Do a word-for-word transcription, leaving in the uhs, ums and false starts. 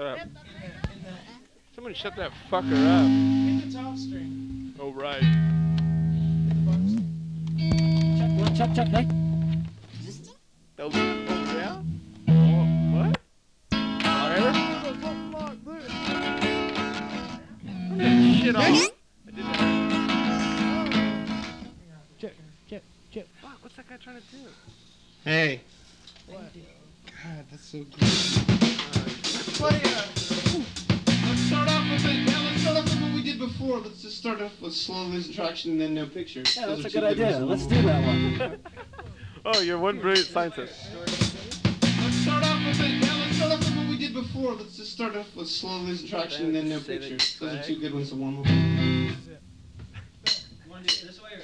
Shut up. In the, Someone shut that fucker up. in the top string. Oh, right. In the bottom string. Check one, check, check, hey. Oh, oh yeah? Oh, what? Whatever? Shit off. I did that. Check, check, check. Fuck, what's that guy trying to do? Hey. What? God, that's so good. Play, uh, let's start off with it. Yeah, let's start off with what we did before. Let's just start off with slow losing traction and then no picture. Yeah, Those that's are a two good idea. ones. Let's do that one. Oh, you're one brilliant scientist. Let's start off with it. Yeah, let's start off with what we did before. Let's just start off with slow losing traction and then no Say that picture. you Those are fag. two good ones to warm up. You want to do it this way or